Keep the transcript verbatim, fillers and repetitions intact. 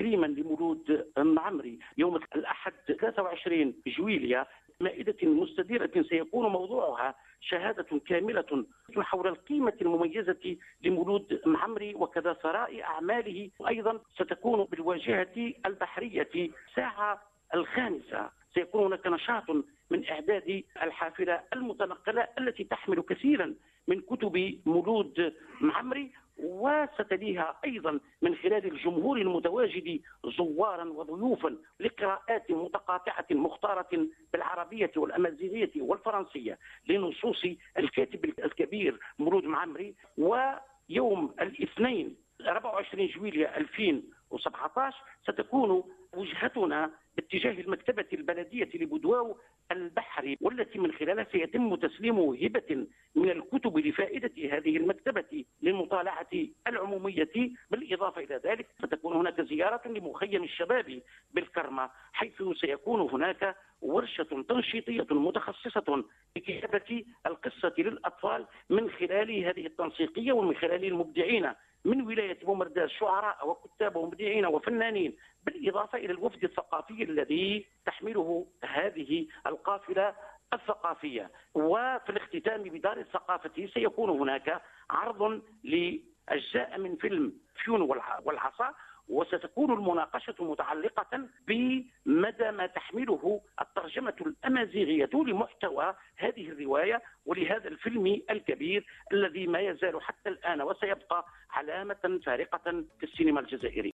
تكريما لمولود معمري يوم الأحد ثلاثة وعشرين جويليا، مائدة مستديرة سيكون موضوعها شهادة كاملة حول القيمة المميزة لمولود معمري وكذا ثراء أعماله. أيضا ستكون بالواجهة البحرية الساعة الخامسة، سيكون هناك نشاط من إعداد الحافلة المتنقلة التي تحمل كثيرا من كتب مولود معمري، وستليها أيضا من خلال الجمهور المتواجد زوارا وضيوفا لقراءات متقاطعة مختارة بالعربية والأمازيغية والفرنسية لنصوص الكاتب الكبير مولود معمري. ويوم الاثنين أربعة وعشرين جويلية ألفين وسبعة عشر ستكون وجهتنا باتجاه المكتبة البلدية لبودواو البحري، والتي من خلالها سيتم تسليم هبة من الكتب لفائدة هذه المكتبة للمطالعة العمومية. بالإضافة إلى ذلك ستكون هناك زيارة لمخيم الشباب بالكرمة، حيث سيكون هناك ورشة تنشيطية متخصصة لكتابة القصة للأطفال من خلال هذه التنسيقية ومن خلال المبدعين من ولاية بومرداس، شعراء وكتاب ومبدعين وفنانين، بالإضافة إلى الوفد الثقافي الذي تحمله هذه القافلة الثقافية. وفي الاختتام بدار الثقافة سيكون هناك عرض لأجزاء من فيلم فيون والعصا، وستكون المناقشة متعلقة بمدى ما تحمله الترجمة الأمازيغية لمحتوى هذه الرواية ولهذا الفيلم الكبير الذي ما يزال حتى الآن وسيبقى علامة فارقة في السينما الجزائرية.